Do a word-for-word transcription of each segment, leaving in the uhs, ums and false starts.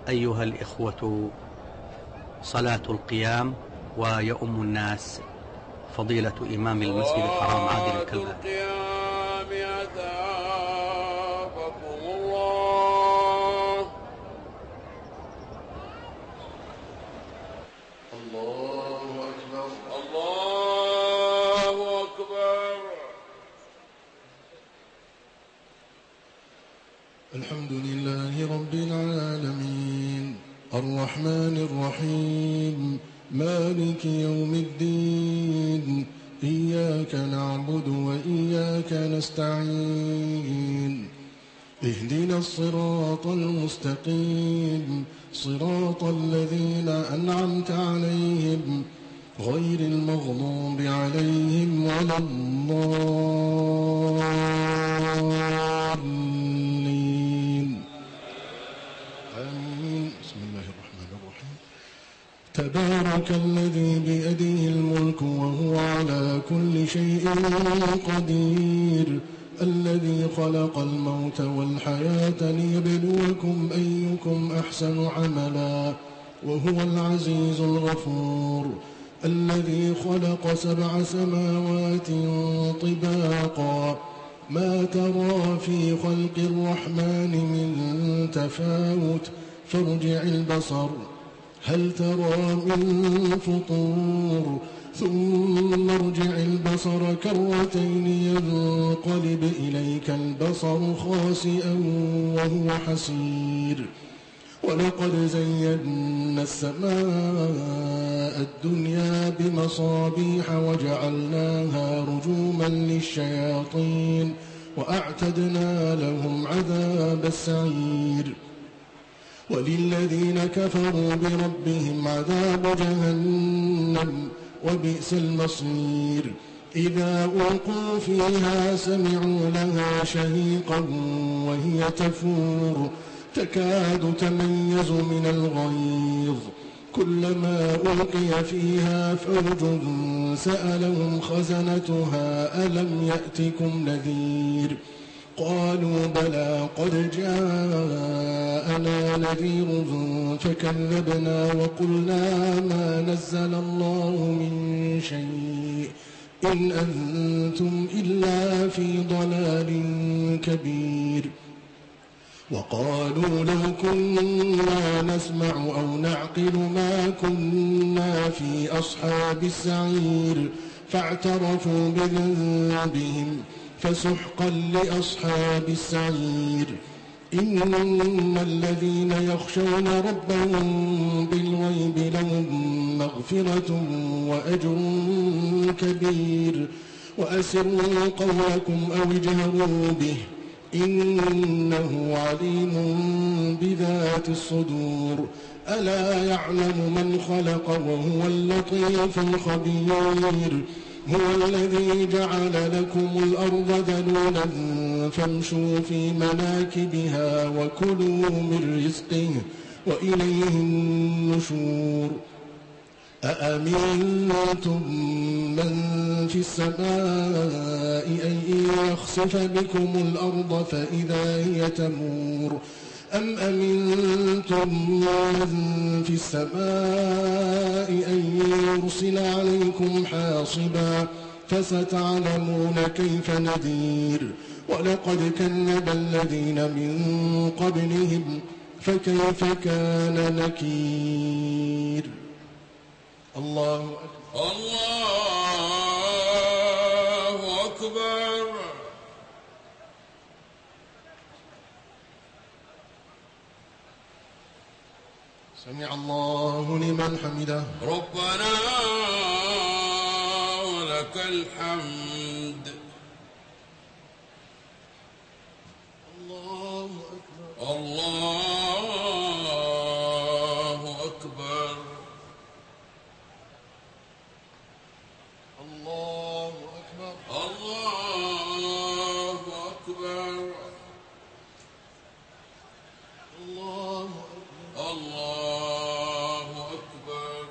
أيها الإخوة صلاة القيام ويؤم الناس فضيلة إمام المسجد الحرام عادل الكلباني. الله أكبر الله أكبر. الحمد لله رب العالمين الرحمن الرحيم مالك يوم الدين إياك نعبد وإياك نستعين اهدنا الصراط المستقيم صراط الذين أنعمت عليهم غير المغضوب عليهم ولا الضالين آمين. بسم الله الرحمن الرحيم. تبارك الذي بيده الملك وهو على كل شيء قدير الذي خلق الموت والحياة ليبلوكم أيكم أحسن عملا وهو العزيز الغفور الذي خلق سبع سماوات طباقا ما ترى في خلق الرحمن من تفاوت فارجع البصر هل ترى من فطور ثم ارجع البصر كرتين ينقلب إليك البصر خاسئا وهو حسير ولقد زينا السماء الدنيا بمصابيح وجعلناها رجوما للشياطين وأعتدنا لهم عذاب السعير وللذين كفروا بربهم عذاب جهنم وبئس المصير إذا ألقوا فيها سمعوا لها شهيقا وهي تفور تكاد تميز من الغيظ كلما ألقي فيها فوج سألهم خزنتها ألم يأتكم نذير قالوا بلى قد جاءنا نذير فكذبنا وقلنا ما نزل الله من شيء إن أنتم إلا في ضلال كبير وقالوا لو كنا نسمع أو نعقل ما كنا في أصحاب السعير فاعترفوا بذنبهم فسحقا لأصحاب السعير إن الذين يخشون ربهم بالغيب لهم مغفرة وأجر كبير وأسروا قولكم أو اجهروا به إنه عليم بذات الصدور ألا يعلم من خلق وهو اللطيف الخبير هو الذي جعل لكم الأرض ذلولا فامشوا في مناكبها وكلوا من رزقه وإليه النشور أأمنتم من في السماء أن يخسف بكم الأرض فإذا هي تمور أم أمنتم من في السماء أن يرسل عليكم حاصبا فستعلمون كيف نذير ولقد كذب الذين من قبلهم فكيف كان نكير. الله أكبر الله أكبر. سمع الله لمن حمده ربنا ولك الحمد. الله أكبر الله أكبر الله أكبر الله أكبر الله أكبر الله أكبر.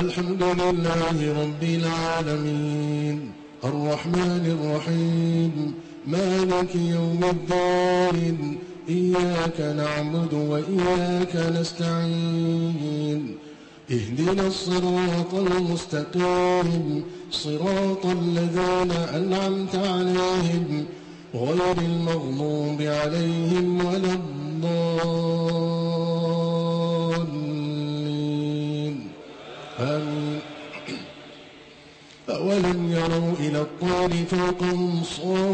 الحمد لله رب العالمين الرحمن الرحيم مالك يوم الدين إياك نعبد وإياك نستعين اهدنا الصراط المستقيم صراط الذين أنعمت عليهم غير المغضوب عليهم ولا الضالين آمين. أولم يروا إلى الطير فوقهم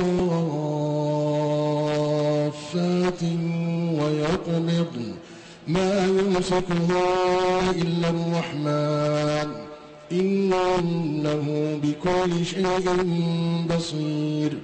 صافات ويقبضن ما يمسكها إلا الرحمن إنه بكل شيء بصير.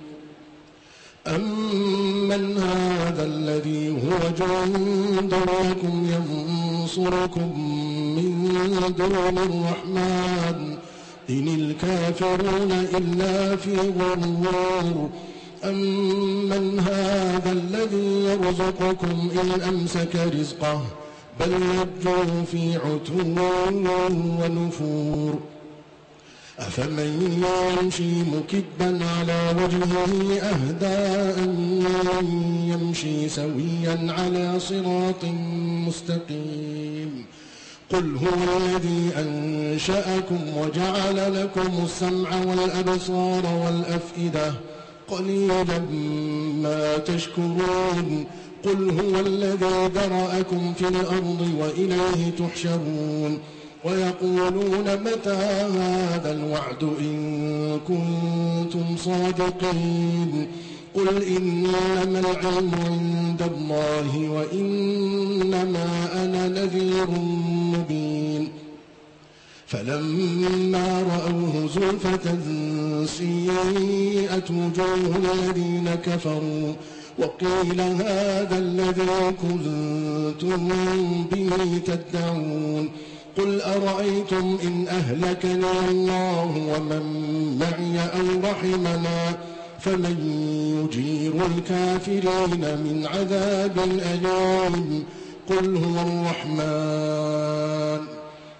أمن هذا الذي هو جند لكم ينصركم من دون الرحمن إن الكافرون إلا في غرور. أمن هذا الذي يرزقكم إن أمسك رزقه بل لجوا في عتو ونفور. أفمن يمشي مكبا على وجهه أهدى أمن يمشي سويا على صراط مستقيم. قل هو الذي أنشأكم وجعل لكم السمع والأبصار والأفئدة قليلا ما تشكرون. قل هو الذي ذرأكم في الأرض وإليه تحشرون. ويقولون متى هذا الوعد إن كنتم صادقين. قل إنما العلم عند الله وإنما أنا نذير مبين. فلما رأوه زلفة سيئت وجوه الذين كفروا وقيل هذا الذي كنتم به تدعون. قل أرأيتم إن أهلكني الله ومن معي أو رحمنا فمن يجير الكافرين من عذاب أليم. قل هو الرحمن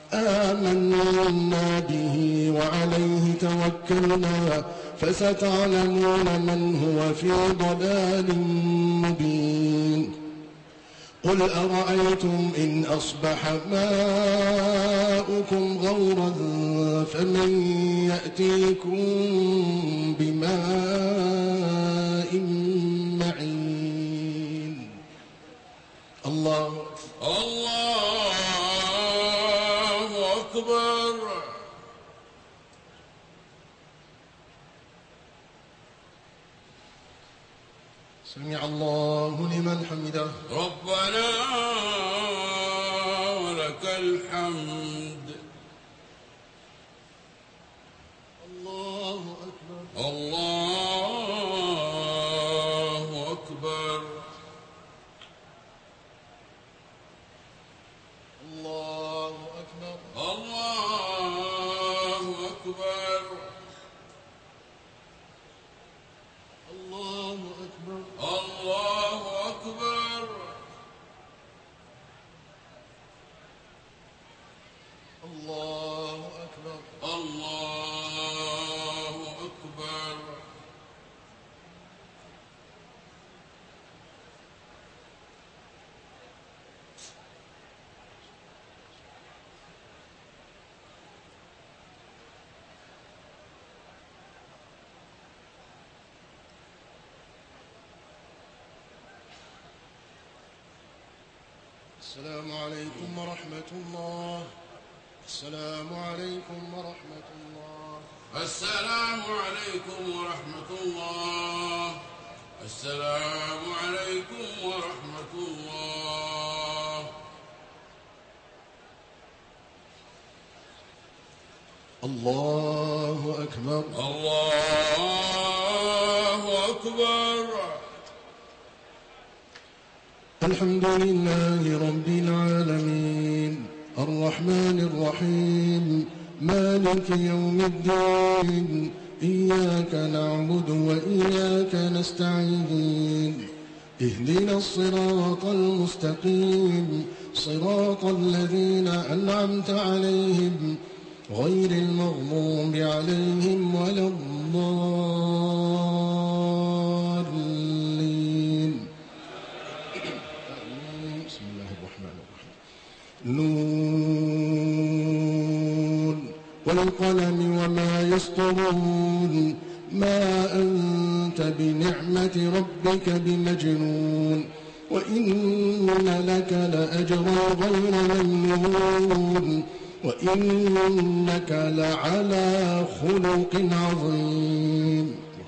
آمنا به وعليه توكلنا فستعلمون من هو في ضلال مبين. قل أرأيتم إن أصبح ماؤكم غورا فمن يأتيكم بماء معين. الله الله أكبر. سمع الله لمن حمده. ربنا ولك الحمد. الله أكبر. الله أكبر. الله أكبر. الله أكبر. الله أكبر. الله أكبر. الله أكبر. الله أكبر. السلام عليكم ورحمة الله. السلام عليكم ورحمة الله. السلام عليكم ورحمة الله. السلام عليكم ورحمة الله. الله أكبر. الله أكبر. الحمد لله رب العالمين الرحمن الرحيم مالك يوم الدين إياك نعبد وإياك نستعين اهدنا الصراط المستقيم صراط الذين أنعمت عليهم غير المغضوب عليهم ولا الضالين. بسم الله الرحمن الرحيم. نون والقلم وما يسطرون ما أنت بنعمة ربك بمجنون وإن لك لأجرا غير ممنون وإنك لعلى خلق عظيم.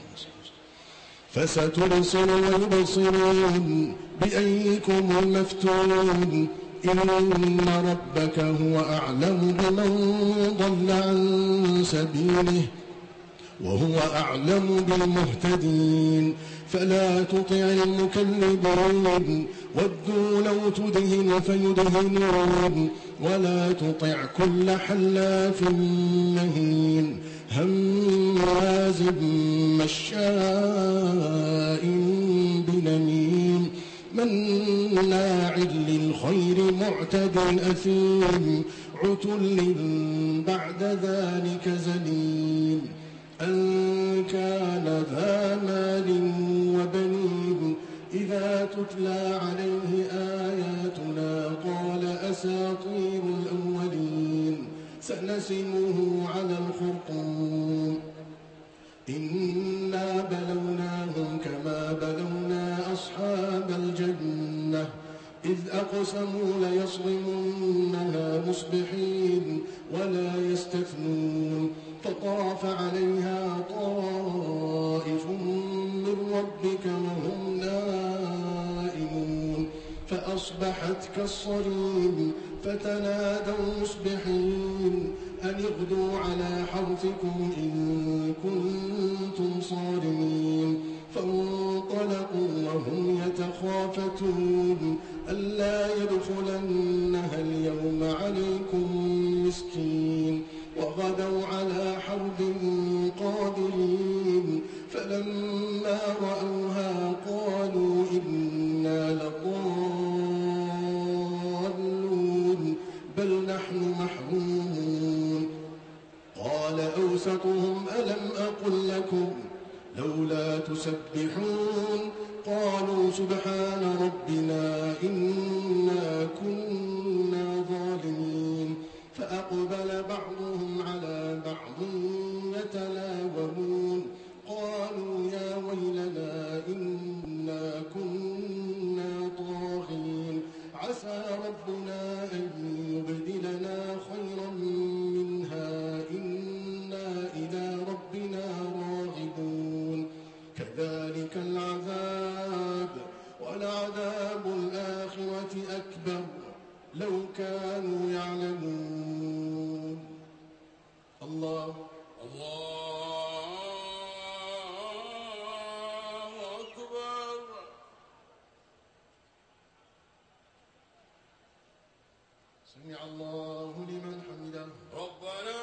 فستبصر ويبصرون بأيكم المفتون إن ربك هو أعلم بمن ضل عن سبيله وهو أعلم بالمهتدين. فلا تطع المكذبين ودوا لو تدهن فيدهنون ولا تطع كل حلاف مهين هماز مشاء بنميم مناع للخير معتد أثيم عتل بعد ذلك زنيم أن كان ذا مال وبنين إذا تتلى عليه آياتنا قال أساطير الأولين سنسمه على الخرطوم إنا بلوناهم كما بلونا أصحاب الجنة إذ أقسموا ليصرمنها مصبحين ولا يستثنون فطاف عليها طائف من ربك وهم نائمون فأصبحت كالصريم فتنادوا مصبحين أن اغدوا على حرثكم إن كنتم صارمين فانطلقوا وهم يتخافتون ألا يدخلنها اليوم عليكم مسكين وغدوا على حرد قادرين فلما رأوها قالوا إنا لضالون بل نحن محرومون قال أوسطهم ألم أقل لكم لولا تسبحون قالوا سبحان ربنا إنا كنا ظالمين فأقبل بعضهم على بعض يتلاومون قالوا يا ويلنا إنا كنا طاغين عسى ربنا أن يبدلنا خيرا منها إنا إلى ربنا راغبون كذلك العذاب ولعذاب الآخرة أكبر لو كانوا يعلمون. الله الله أكبر. سمع الله لمن حمده ربنا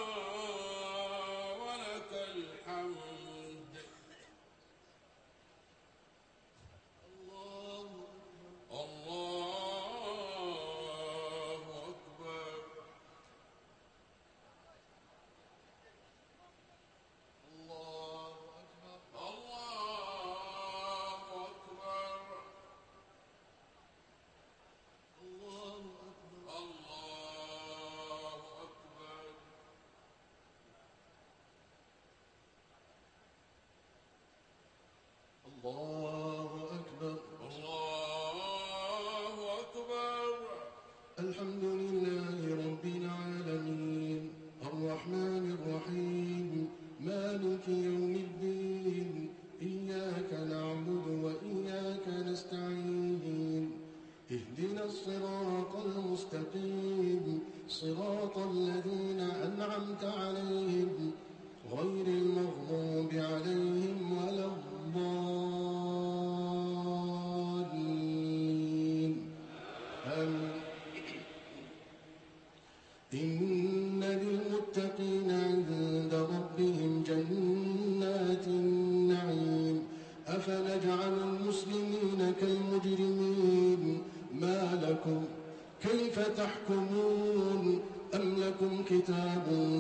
ولك الحمد. الله الله أكبر. الله أكبر. الله أكبر. الله أكبر. الله أكبر. الله أكبر. الله أكبر. الحمد لله رب العالمين الرحمن الرحيم مالك يوم الدين إياك نعبد وإياك نستعين اهدنا الصراط المستقيم صراط الذين أنعمت عليهم غير المغضوب عليهم ولا الضالين آمين. إن للمتقين عند ربهم جنات النعيم أفنجعل المسلمين كالمجرمين ما لكم كيف تحكمون أم لكم كتاب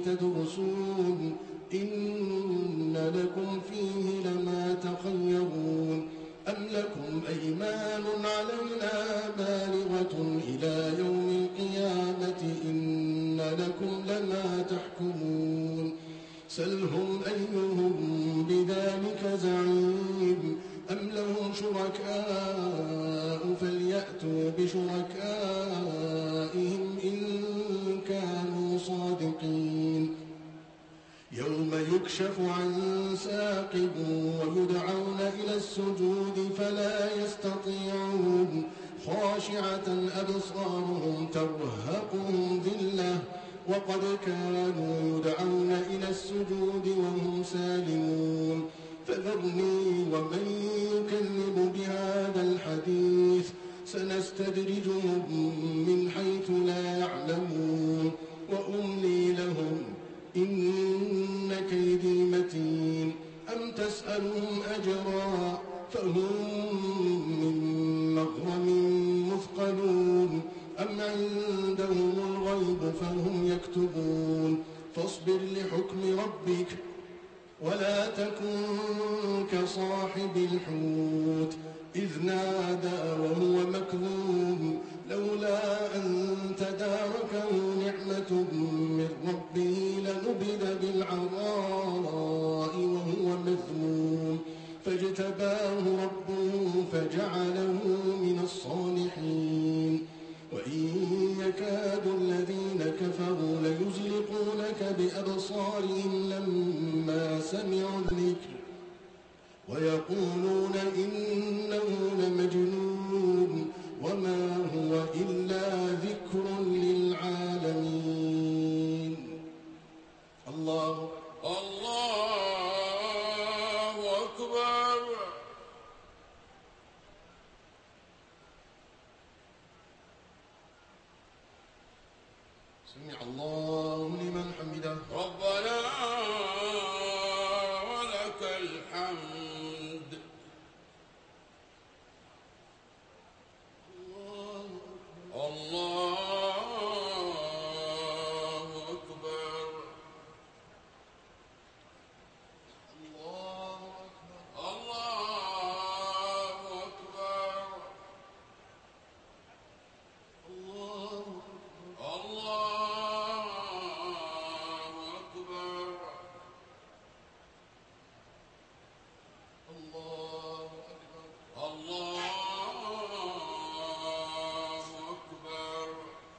تدرسون إن لكم فيه لما تخيرون أم لكم أيمان علينا بالغة إلى يوم القيامة إن لكم لما تحكمون سلهم أيهم بذلك زعيم أم لهم شركاء فليأتوا بشركائهم إن كانوا صادقين يوم يكشف عن ساق ويدعون إلى السجود فلا يستطيعون خاشعة أبصارهم ترهقهم ذلة وقد كانوا يدعون إلى السجود وهم سالمون فذرني ومن يكذب بهذا الحديث سنستدرجهم من حيث لا يعلمون وأملي لهم إن كيدي متين أم تسألهم أجرا فهم من مغرم مثقلون أم عندهم الغيب فهم يكتبون فاصبر لحكم ربك ولا تكن كصاحب الحوت إذ نادى وهو مكذوب لولا أن تداركه نعمة من ربه لنبذ بالعراء وهو مذموم فاجتباه ربه فجعله من الصالحين وإن يكاد الذين كفروا ليزلقونك بأبصارهم لما سمعوا الذكر ويقولون إنه لمجنون وما هو إلا ذكر للعالمين الله الله أكبر. سمع الله لمن حمده ربنا ولك الحمد. الله أكبر. الله أكبر الله أكبر. الله الله أكبر. الله أكبر الله أكبر.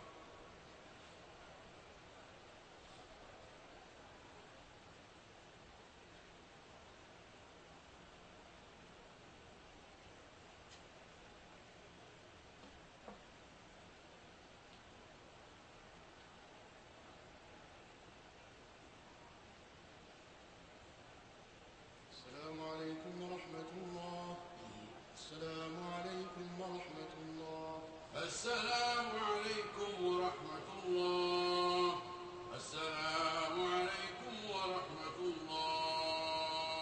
السلام عليكم ورحمة الله السلام عليكم ورحمة الله السلام عليكم ورحمة الله. السلام عليكم ورحمة الله.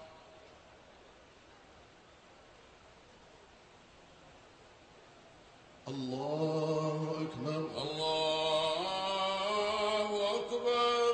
الله أكبر الله أكبر.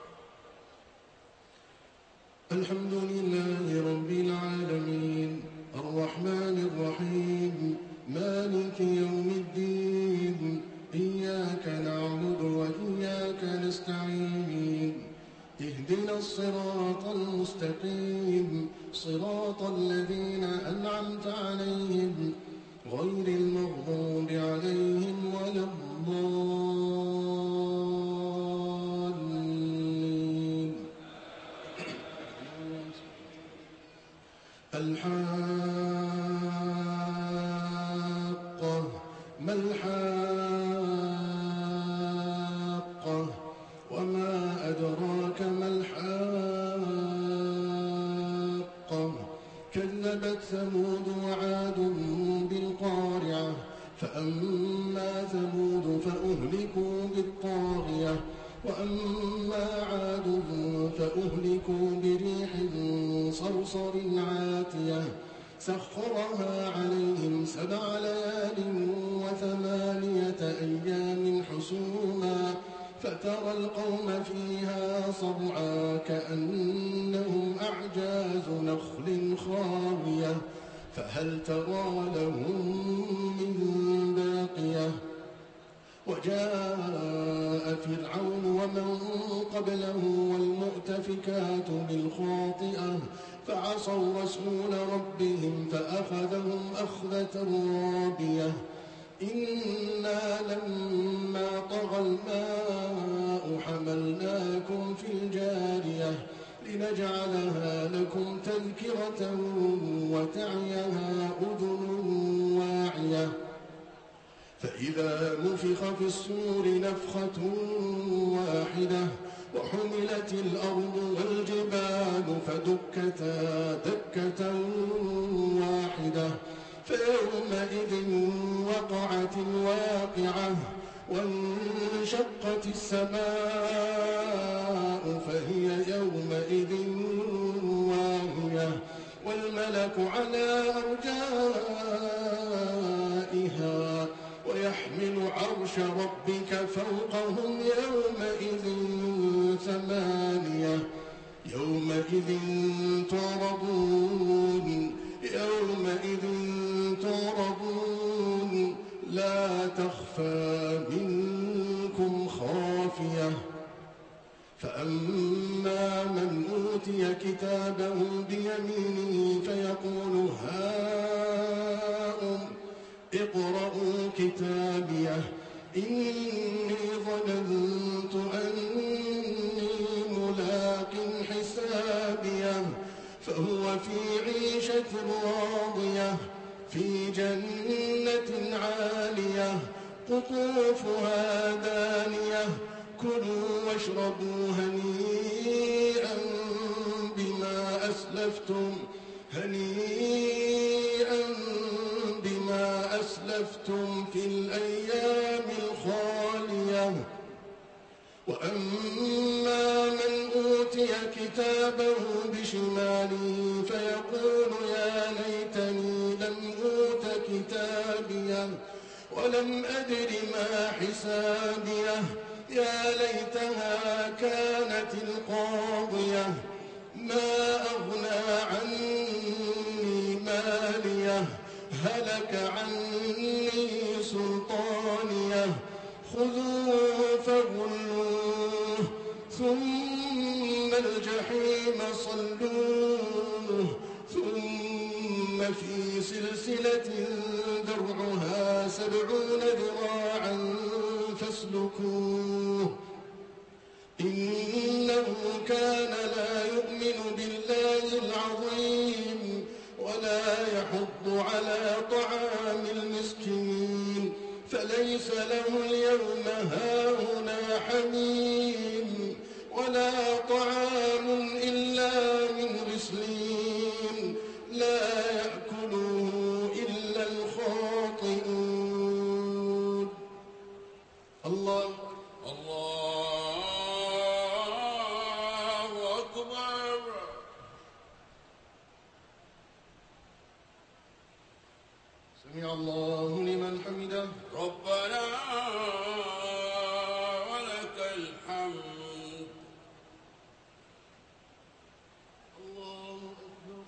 الحمد لله رب العالمين الرحمن الرحيم مالك يوم الدين إياك نعبد وإياك نستعين اهدنا الصراط المستقيم صراط الذين أنعمت عليهم غير المغضوب عليهم ولا الضالين الحاقة ما الحاقة وما أدراك ما الحاقة كذبت ثمود وعاد بالقارعة فأما ثمود فأهلكوا بالطاغية وأما عاد فأهلكوا بريح صرصر عاتية سخرها عليهم سبع ليال وثمانية أيام حسوما فترى القوم فيها صرعا كأنهم أعجاز نخل خاوية فهل ترى لهم من باقية وجاء فرعون ومن قبله والمؤتفكات بالخاطئة فعصوا رسول ربهم فأخذهم أخذة رابية إنا لما طغى الماء حملناكم في الجارية لنجعلها لكم تذكرة وتعيها أذن واعية فإذا نفخ في الصور نفخة واحدة وحملت الأرض والجبال فدكتا دكة واحدة فيومئذ وقعت الواقعة وانشقت السماء فهي يومئذ واهية والملك على أرجائها ويحمل عرش ربك فوقهم يومئذ ثمانية يومئذ تعرضون يومئذ تعرضون لا تخفى منكم خافية فأما من أوتي كتابه بيمينه فيقول هاؤم اقرءوا كتابيه إني ظننت أني ملاق حسابيه فهو في عيشة راضية في جنة عالية قطوفها دانية كلوا واشربوا هنيئا بما أسلفتم هنيئا بما أسلفتم في الأيام الخالية وأما من أوتي كتابه بشماله فيقول يا ليتني لم أوت كتابيه ولم أدر ما حسابيه يا ليتها كانت القاضية ما أغنى عني ماليه هلك عني سلطانيه خذوه فغلوه ثم الجحيم صلوه ثم في سلسلة درعها سبعون ذراعا فاسلكوه إنه كان لا يؤمن بالله العظيم ولا يحض على طعام المسكين فليس له اليوم هاهنا حميم ولا طعام إلا من غسلين لا يأكله إلا الخاطئون الله الله أكبر سمع الله لمن حمده ربنا ولك الحمد الله أكبر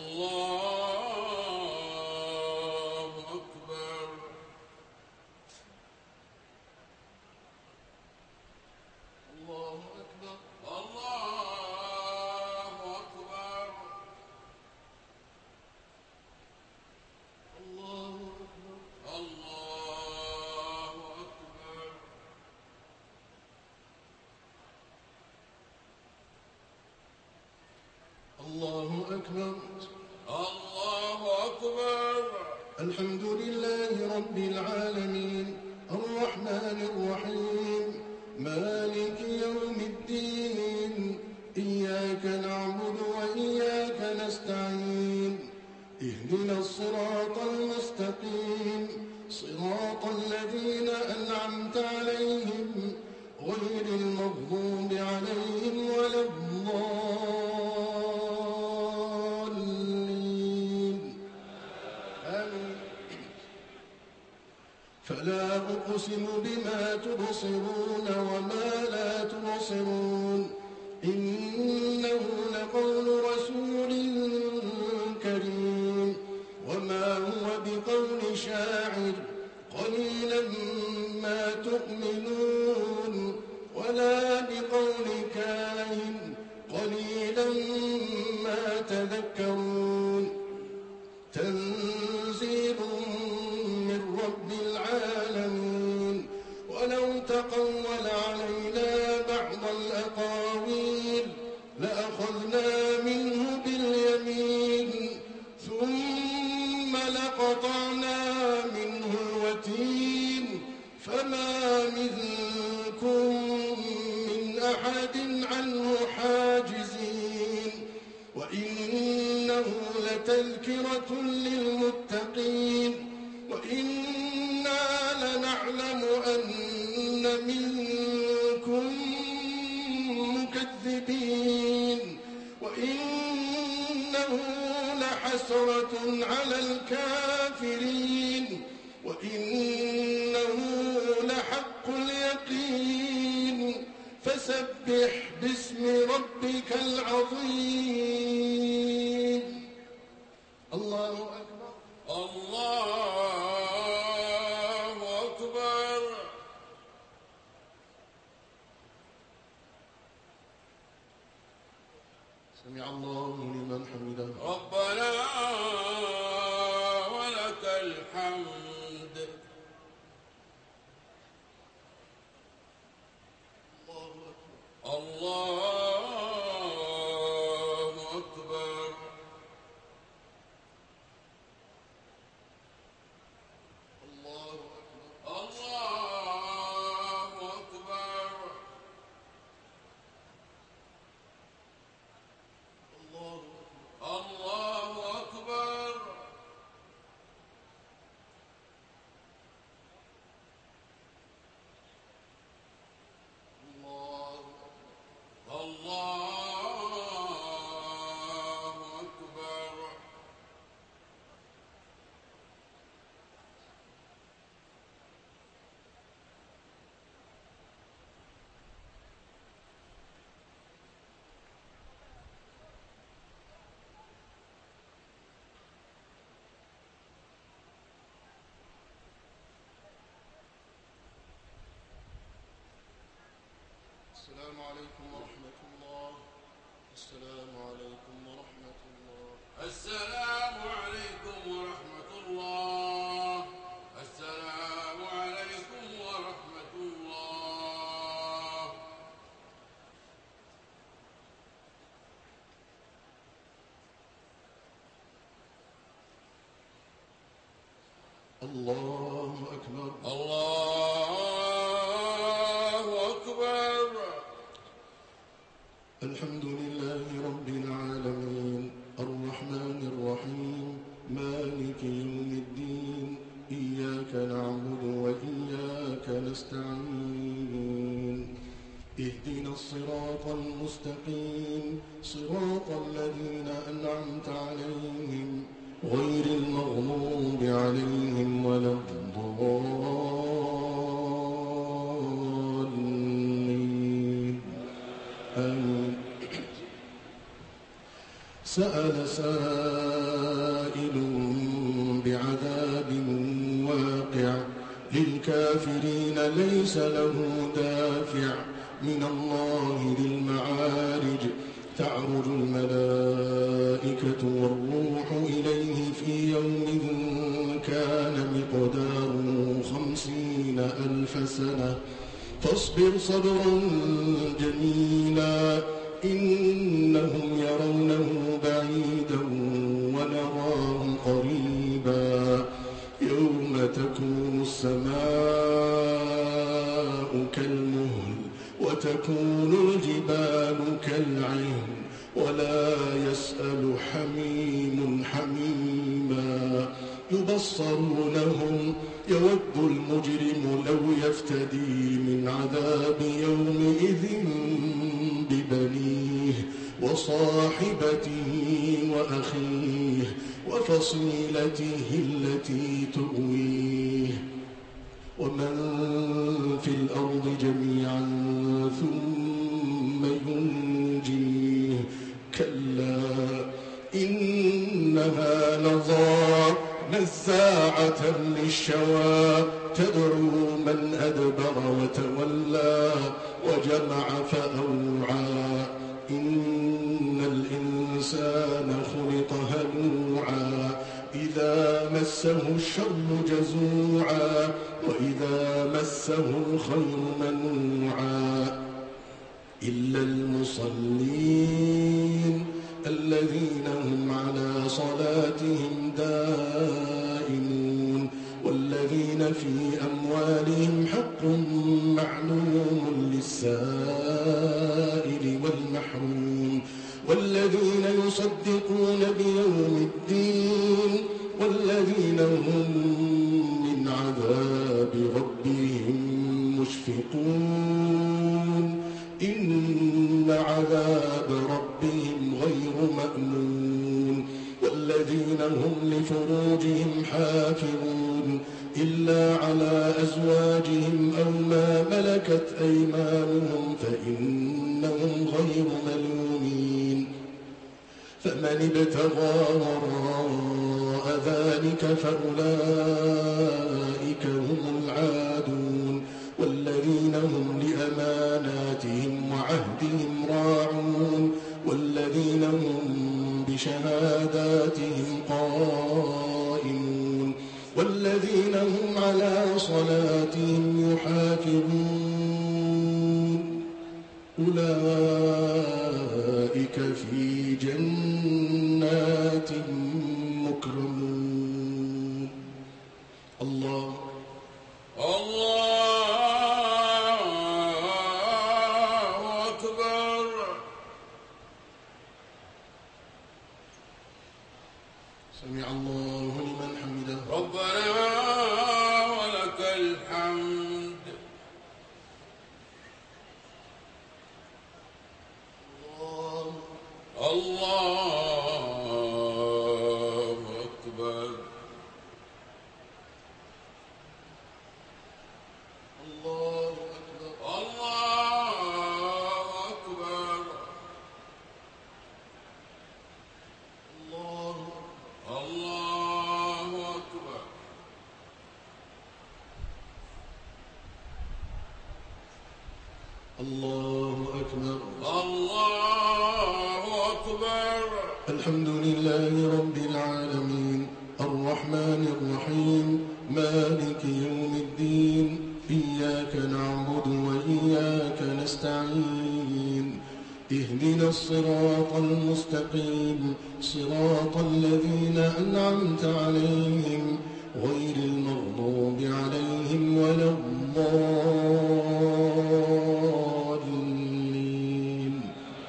الله أكبر الله أكبر الله أكبر الله أكبر الله أكبر الله أكبر الله أكبر الحمد لله رب العالمين الرحمن الرحيم مالك يوم الدين إياك نعبد وإياك نستعين اهدنا الصراط المستقيم صراط الذين أنعمت عليهم غير المغضوب عليهم ولا الضالين آمين فلا أقسم بما تبصرون وما لا تبصرون إنه لقول رسول كريم وما هو بقول شاعر قليلا ما تؤمنون ولا بقول كاهن قليلا ما تذكرون تنزيل من رب العالمين ولو تقول علينا بعض الأقاويل لأخذنا منه باليمين ثم لقطعنا منه الوتين فما منكم من أحد عنه حاجزين وإنه لتذكرة للمتقين وإنا لنعلم أن منكم مكذبين وإنه لحسرة على الكافرين وإنه لحق اليقين فسبح باسم ربك العظيم. الله أكبر. الله أكبر. سمع الله لمن حمده. ربنا ولك الحمد. الله أكبر. الله أكبر. الله أكبر. الله الله أكبر. الله الله أكبر. السلام عليكم ورحمة الله. السلام عليكم ورحمة الله. السلام عليكم ورحمة الله. السلام عليكم ورحمة الله. الله أكبر. الله أكبر. الحمد لله رب العالمين الرحمن الرحيم مالك يوم الدين إياك نعبد وإياك نستعين اهدنا الصراط المستقيم صراط الذين أنعمت عليهم غير المغضوب عليهم ولا الضالين آمين. سأل سائل بعذاب واقع للكافرين ليس له دافع من الله ذي المعارج تعرج الملائكة والروح إليه في يوم كان مقداره خمسين ألف سنة فاصبر صبرا جميلا إنهم يرونه بعيدا ونراه قريبا يوم تكون السماء كالمهل وتكون الجبال كالعهن ولا يسأل حميم حميما يبصرونهم يود المجرم لو يفتدي من عذاب يومئذ ببنيه وصاحبته وأخيه وفصيلته التي تؤويه ومن في الأرض جميعا ثم ينجيه شوى تدعو من أدبر وتولى وجمع فأوعى إن الإنسان خلق هلوعا إذا مسه الشر جزوعا وإذا مسه الخير منوعا إلا المصلين الذين هم على صلاتهم دائمون والذين في أموالهم حق معلوم للسائل والمحروم والذين يصدقون بيوم الدين والذين هم من عذاب ربهم مشفقون إن عذاب ربهم غير مأمون والذين هم لفروجهم حافظون إلا على أزواجهم أو ما ملكت أيمانهم فإنهم غير ملومين فمن ابتغى وراء ذلك فأولئك هم العادون والذين هم لأماناتهم وعهدهم راعون والذين هم بشهاداتهم قائمون والذين هم على صلاتهم يحافظون أولئك في جنات مكرمون. الله الله أكبر. سمع الله لمن حمده. ربنا ولك الحمد. الله الله أكبر. الله أكبر. الله أكبر. الله الله أكبر. الله أكبر. الله أكبر. الحمد لله رب العالمين الرحمن الرحيم مالك يوم الدين إياك نعبد وإياك نستعين اهدنا الصراط المستقيم صراط الذين أنعمت عليهم غير المغضوب عليهم ولا الضالين.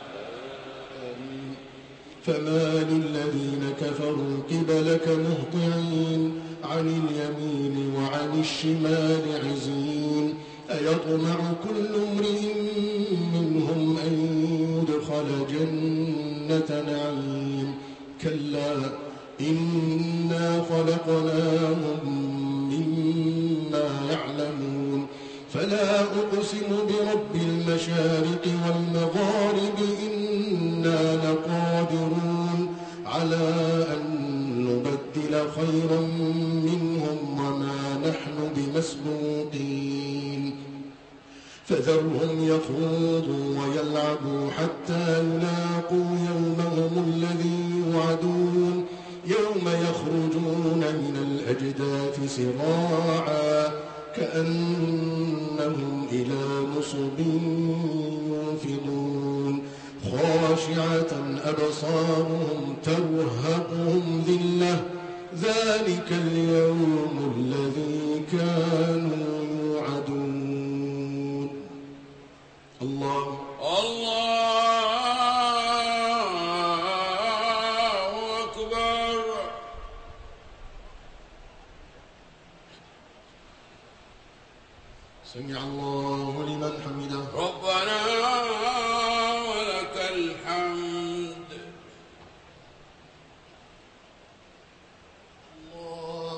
فما للذين كفروا قبلك مهطعين عن اليمين وعن الشمال عزين أيطمع كل امرئ منهم أن يدخل جنة نعيم كلا إنا خلقناهم مما يعلمون فلا أقسم برب المشارق والمغارب إنا لقادرون على أن نبدل خيرا منهم وما نحن بمسبوقين فذرهم يخوضوا ويلعبوا حتى يلاقوا يومهم الذي يوعدون يوم يخرجون من الأجداث سراعا كأنهم إلى نصب يوفضون خاشعة أبصارهم ترهقهم ذلة ذلك اليوم الذي كانوا يوعدون. الله الله أكبر. سمع الله لمن حمده. ربنا ولك الحمد. الله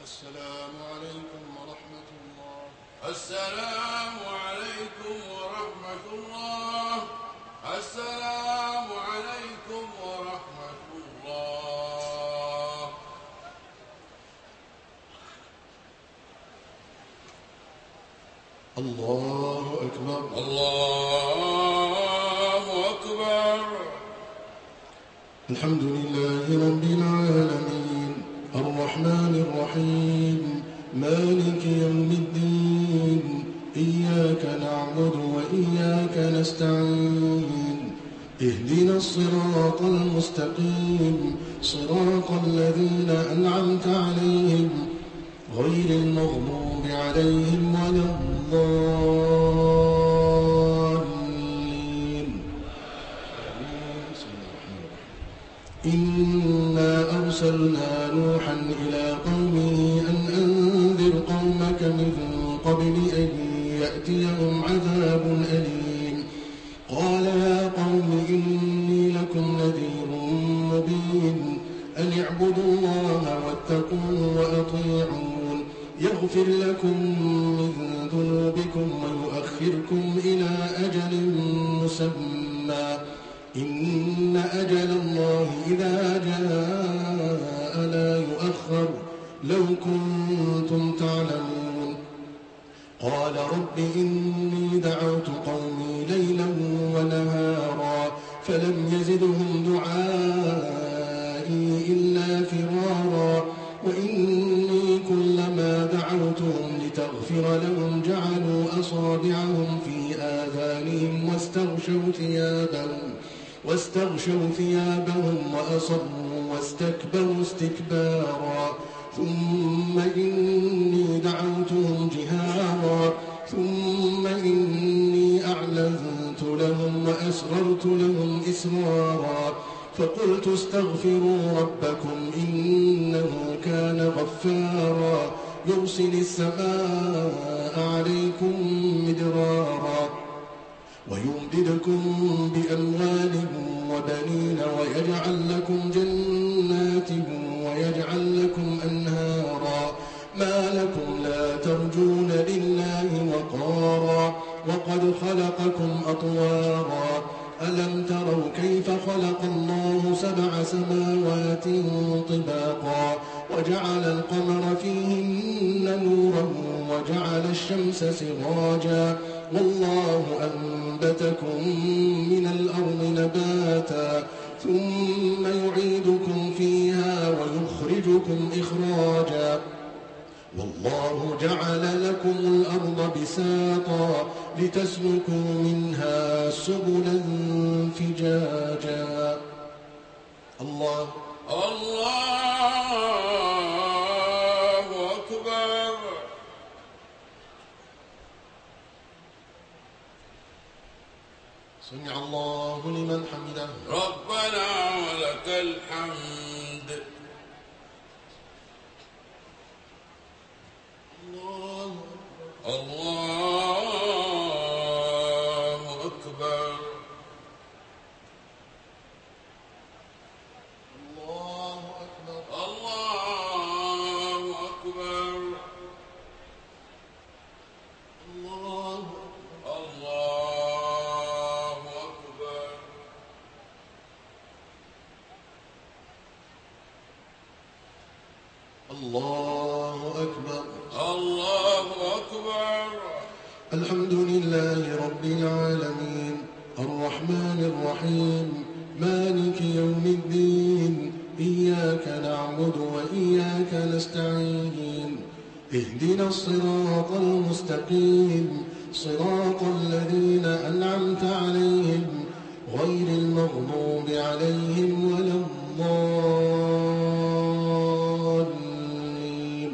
السلام عليكم ورحمة الله. السلام عليكم ورحمة الله. السلام عليكم ورحمة الله. الله أكبر. الله أكبر. الحمد لله رب العالمين الرحمن الرحيم مالك يوم الدين إياك نعبد وإياك نستعين اهدنا الصراط المستقيم صراط الذين أنعمت عليهم غير المغضوب عليهم ولا الضالين. إنا أرسلنا نوحا إلى قومه أن أنذر قومك من قبل أن يأتيهم عذاب أليم. قال يا قوم إني لكم نذير مبين أن اعبدوا الله واتقوه وأطيعون يغفر لكم من ذنوبكم ويؤخركم إلى أجل مسمى إن أجل الله إذا جاء لا يؤخر لو كنتم تعلمون. قال رب إني دعوت قومي ليلا ونهارا فلم يزدهم دعائي إلا فرارا وإني كلما دعوتهم لتغفر لهم جعلوا أصابعهم في آذانهم واستغشوا ثيابهم واستغشوا ثيابهم وأصروا واستكبروا استكبارا ثم إني دعوتهم جهارا ثم إني أعلنت لهم وأسررت لهم إسرارا فقلت استغفروا ربكم إنه كان غفارا يرسل السماء عليكم مدرارا ويمددكم بأموال وبنين ويجعل لكم جنات ويجعل لكم أنهارا ما لكم لا ترجون لله وقارا وقد خلقكم أطوارا ألم تروا كيف خلق الله سبع سماوات طباقا وجعل القمر فيهن نورا وجعل الشمس سراجا والله أنبتكم من الأرض نباتا ثم يعيدكم فيها ويخرجكم إخراجا والله جعل لكم الأرض بساطا لتسلكوا منها سبلا فجاجا. الله الله أكبر. سمع الله لمن حمده. ربنا ولك الحمد. الله الله أكبر. الله أكبر. الله أكبر. الله الله أكبر. الله أكبر. الله أكبر. الحمد لله رب العالمين الرحمن الرحيم مالك يوم الدين إياك نعبد وإياك نستعين اهدنا الصراط المستقيم صراط الذين أنعمت عليهم غير المغضوب عليهم ولا الضالين.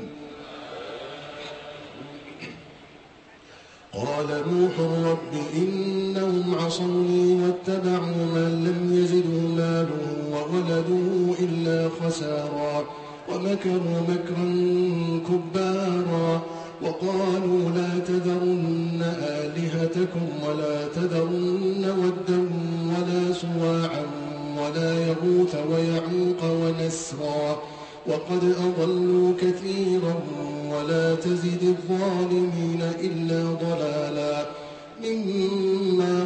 قال نوح رب إنهم عصوني واتبعوا من لم يزده ماله وولده إلا خسارا ومكروا مكرا كبارا وقالوا لا تذرن آلهتكم ولا تذرن ودا ولا سواعا ولا يغوث ويعوق ونسرا وقد أضلوا كثيرا الظالمين إلا ضلالا مما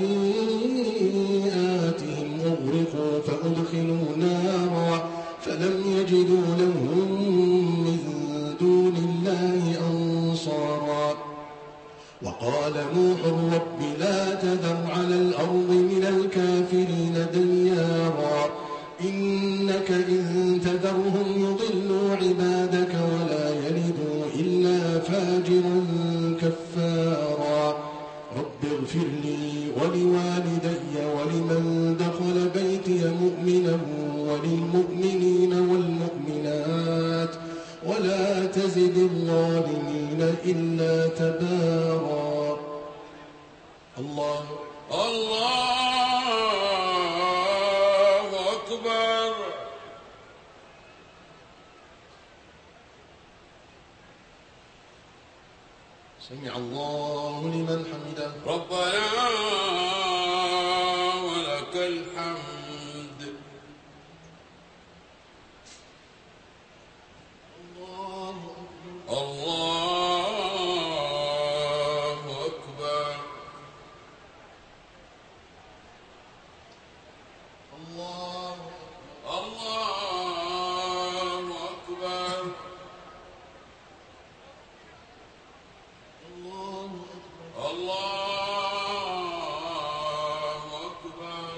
خطيئاتهم أغرقوا فأدخلوا نارا فلم يجدوا لهم من دون الله أنصارا وقال نوح رب لا تذر على الأرض من الكافرين ديارا إنك إن تذرهم يضلوا عبادك ولا يلدوا إلا فاجرا كفارا رب اغفر لي ولوالدي ولمن دخل بيتي مؤمنا وللمؤمنين والمؤمنات ولا تزد الظالمين إلا تبارا. الله الله أكبر. سمع الله لمن حمده. ربنا ولك الحمد. الله أكبر. الله الله أكبر. الله الله أكبر.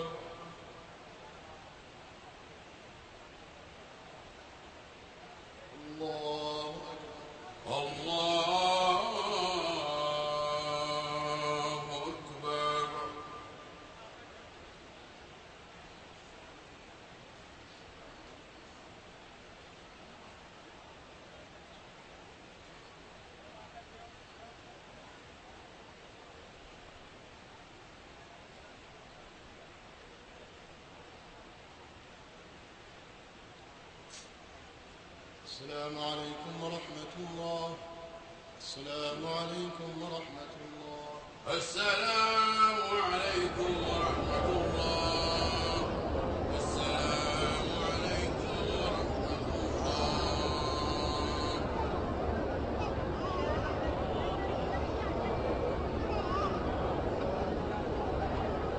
الله الله أكبر. السلام عليكم ورحمة الله. السلام عليكم ورحمة الله. السلام عليكم